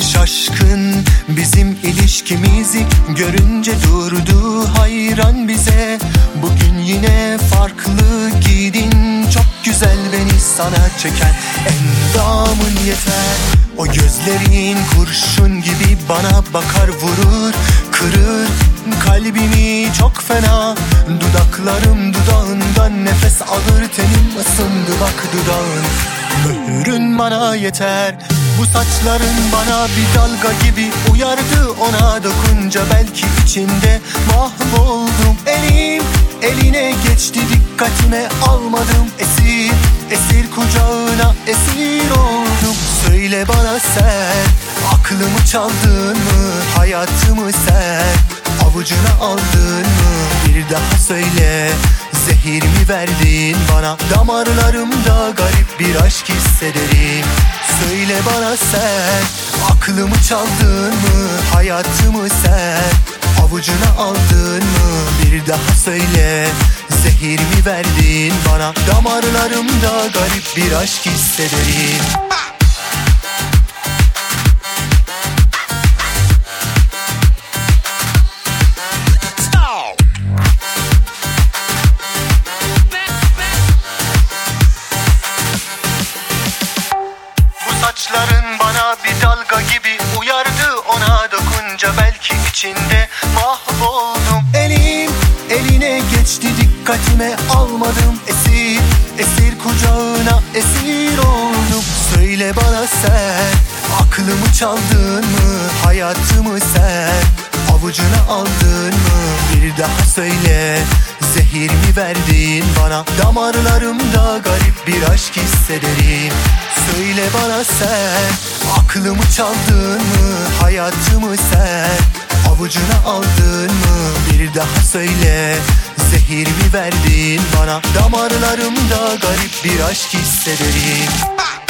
Şaşkın bizim ilişkimizi görünce durdu hayran bize. Bugün yine farklı giydin, çok güzel beni sana çeken endamın yeter. O gözlerin kurşun gibi bana bakar, vurur kırır kalbimi çok fena. Dudaklarım dudağından nefes alır, tenim ısındı bak dudağın. Mührün bana yeter. Bu saçların bana bir dalga gibi uyardı, ona dokunca belki içinde mahvoldum. Elim eline geçti, dikkatime almadım, esir esir kucağına esir oldum. Söyle bana sen, aklımı çaldın mı, hayatımı sen avucuna aldın mı? Bir daha söyle, zehir mi verdin bana? Damarlarımda garip bir aşk hissederim. Söyle bana sen, aklımı çaldın mı, hayatımı sen avucuna aldın mı? Bir daha söyle, zehir mi verdin bana? Damarlarımda garip bir aşk hissederim. Saçların bana bir dalga gibi uyardı, ona dokunca belki içinde mahvoldum. Elim eline geçti, dikkatime almadım, esir esir kucağına esir oldum. Söyle bana sen, aklımı çaldın mı, hayatımı sen avucuna aldın mı? Bir daha söyle, zehir mi verdin bana? Damarlarımda garip bir aşk hissederim. Söyle bana sen, aklımı çaldın mı, hayatımı sen avucuna aldın mı? Bir daha söyle, zehir mi verdin bana? Damarlarımda garip bir aşk hissederim.